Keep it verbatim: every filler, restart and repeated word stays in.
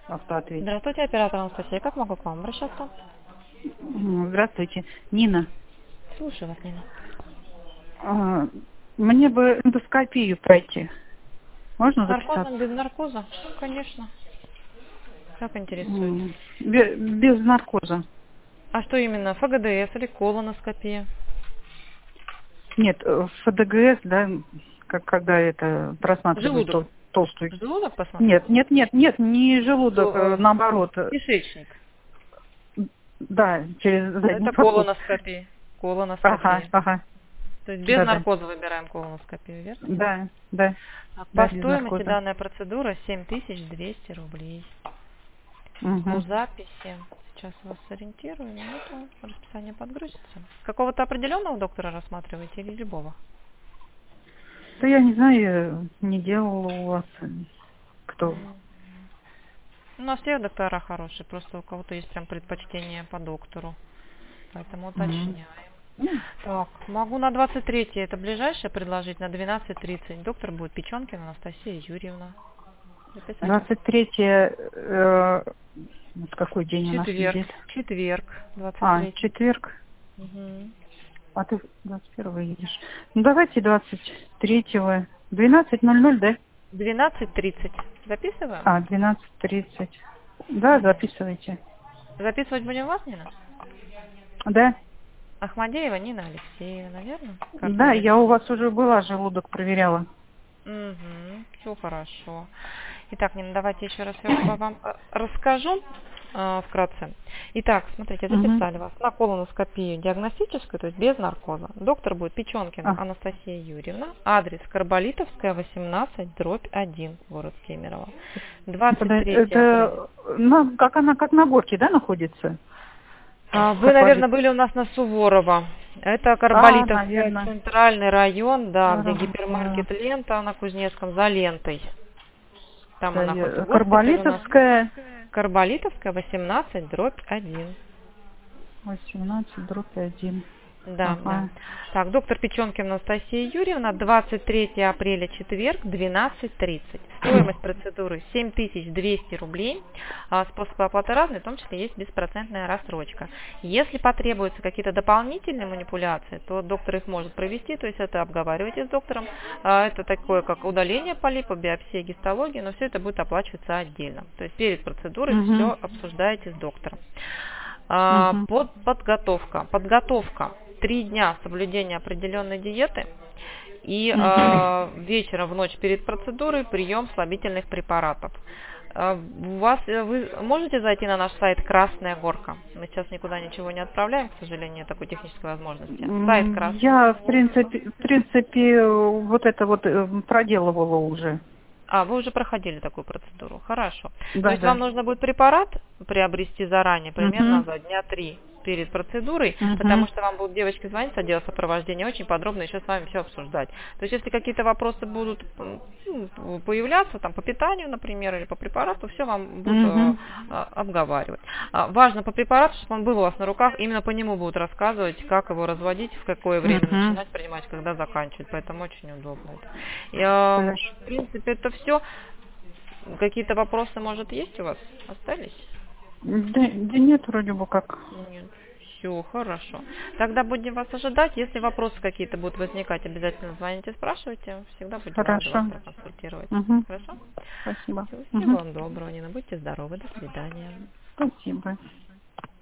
Автоответчик. Здравствуйте, оператор Анастасия. Как могу к вам обращаться? М, Здравствуйте. Нина, Слушаю вас, Нина. а, мне бы эндоскопию пройти. Можно С наркозом, записаться? без наркоза? Конечно. Как интересует? М, бе- Без наркоза. А что именно? ФГДС или колоноскопия? Нет, э, ФДГС, да, как когда это просматривают Желудок. тол- толстую. Желудок посмотреть? Нет, нет, нет, нет, не желудок, э, То, э, наоборот. э, кишечник. Да, через задний Это проход. колоноскопия. Ага, Колоноскопия. ага. То есть без Да, да. наркоза выбираем колоноскопию, верно? Да, да, Так, да, по без стоимости наркоза. данная процедура семь тысяч двести рублей. По Угу. записи. Сейчас вас сориентирую. Минуту. Расписание подгрузится. Какого-то определенного доктора рассматриваете или любого? Да я не знаю, не делала у вас э, кто. М. У нас все доктора хорошие, просто у кого-то есть прям предпочтение по доктору. Поэтому М. уточняем. Так, могу на двадцать третье, это ближайшее, предложить на двенадцать тридцать. Доктор будет Печенкина Анастасия Юрьевна. Записать вас? двадцать третье, э, вот какой день у нас Четверг. идет? Четверг, двадцать А, третье. четверг. Угу. А ты двадцать первого едешь. Ну давайте двадцать третьего. двенадцать ноль ноль, да? двенадцать тридцать. Записываем? А, двенадцать тридцать. Да, Мгм. записывайте. Записывать будем вас, Нина? Да? Ахмадеева Нина Алексеевна, верно? Карта Да, записи. я у вас уже была, желудок проверяла. Угу, все хорошо. Итак, Нина, давайте еще раз я вам э, расскажу э, вкратце. Итак, смотрите, Угу. записали вас на колоноскопию диагностическую, то есть без наркоза. Доктор будет Печенкина А, Анастасия Юрьевна. Адрес Карболитовская, восемнадцать, дробь один, город Кемерово. двадцать пода- третье апреля. это, на, как она, как на горке, да, находится? А, Вы, Как наверное, ложится? были у нас на Суворова. Это А, Карболитовская, наверное. центральный район, да, где Ага. гипермаркет «Лента» на Кузнецком, за лентой. Там мы Да, находимся. я- Госпиталь у нас Карболитовская, Карболитовская, восемнадцать, дробь один. восемнадцать, дробь один. Да, да. Ага. Так, доктор Печенкина Анастасия Юрьевна, двадцать третье апреля, четверг, двенадцать тридцать. Стоимость процедуры семь тысяч двести рублей. А, Способ оплаты разный, в том числе есть беспроцентная рассрочка. Если потребуются какие-то дополнительные манипуляции, то доктор их может провести, то есть это обговаривайте с доктором. А, Это такое, как удаление полипа, биопсия, гистология, но все это будет оплачиваться отдельно. То есть перед процедурой Угу. все обсуждаете с доктором. А, Угу. под, подготовка. Подготовка. Три дня соблюдения определенной диеты и Угу. а, вечером в ночь перед процедурой прием слабительных препаратов. А, у вас э, вы можете зайти на наш сайт «Красная горка». Мы сейчас никуда ничего не отправляем, к сожалению, нет такой технической возможности. Сайт М, «Красная Я, в горка». принципе, в принципе, вот это вот э, проделывала уже. А, вы уже проходили такую процедуру. Хорошо. То Да, есть вам да. нужно будет препарат приобрести заранее, примерно Угу. за дня три перед процедурой, потому Угу. что вам будут девочки звонить с отдела сопровождения, очень подробно еще с вами все обсуждать. То есть если какие-то вопросы будут м, ну, появляться, там, по питанию, например, или по препарату, все вам будут э, Угу. э, обговаривать. А, важно по препарату, чтобы он был у вас на руках, именно по нему будут рассказывать, как его разводить, в какое время Угу. начинать принимать, когда заканчивать, поэтому очень удобно это. И, э, Хорошо. в принципе, это все. Какие-то вопросы, может, есть у вас? Остались? Да, да нет, вроде бы как. Нет. Все, хорошо. Тогда будем вас ожидать. Если вопросы какие-то будут возникать, обязательно звоните, спрашивайте. Всегда будем рады вас Хорошо. проконсультировать. Угу. Хорошо? Спасибо. Всего Угу. вам доброго, Нина. Будьте здоровы. До свидания. Спасибо.